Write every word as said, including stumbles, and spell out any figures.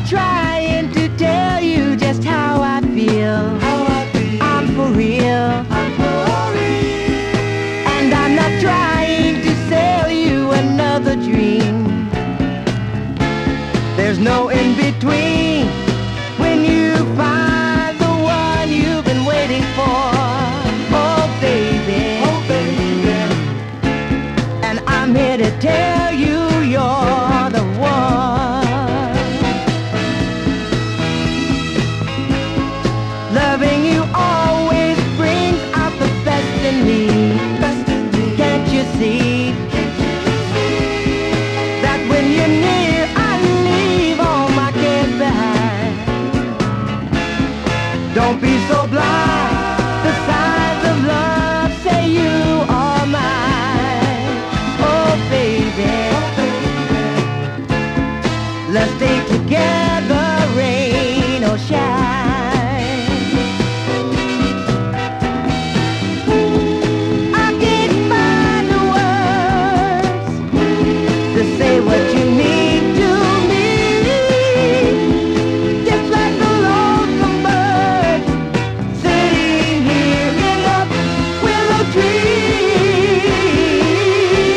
trying to tell you just how I feel. How I feel. I'm for real. I'm for real. And I'm not trying to sell you another dream. There's no in between when you find the one you've been waiting for. Oh baby, Oh baby, and I'm here to tell you you're the one. Loving you always brings out the best in me. best in me. Can't you see that when you're near I leave all my cares behind? Don't be so blind. The signs of love say you are mine. Oh baby, Oh baby, let's stay